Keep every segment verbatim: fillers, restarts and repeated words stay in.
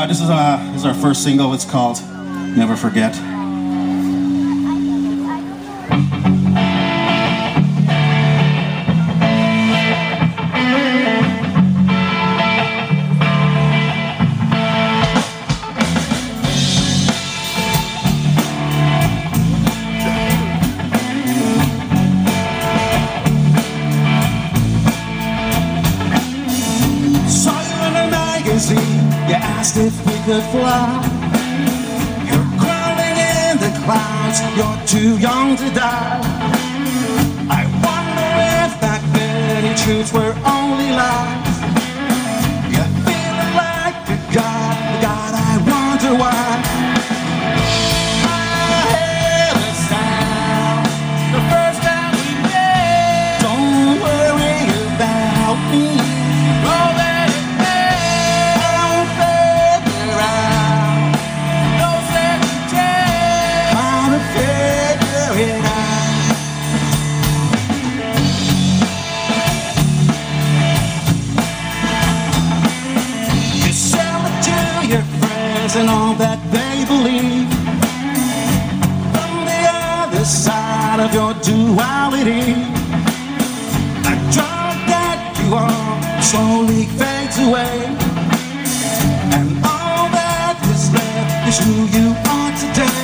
this is, uh, this is our first single. It's called Never Forget. You asked if we could fly. You're crawling in the clouds. You're too young to die. I wonder if that many truths were only lies. You're feeling like a god, God, I wonder why. I hear the sound the first time we met. Don't worry about me. Oh, let it and all that they believe. From the other side of your duality, a drug that you are slowly fades away, and all that is left is who you are today.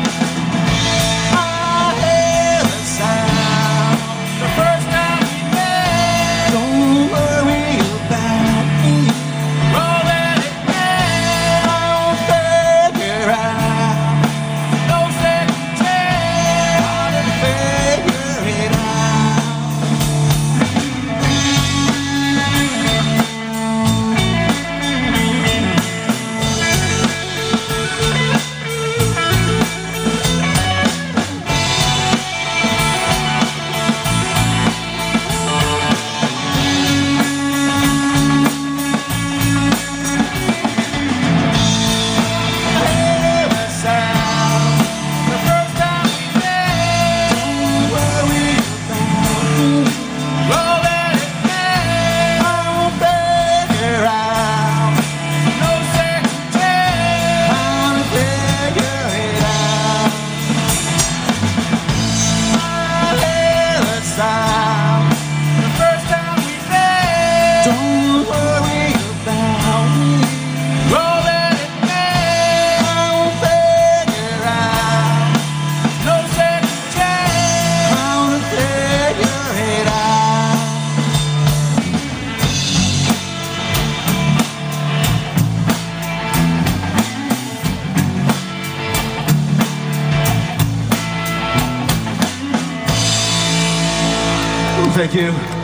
I hear the sound the first time we met. Don't worry about me. Roll it. Thank you.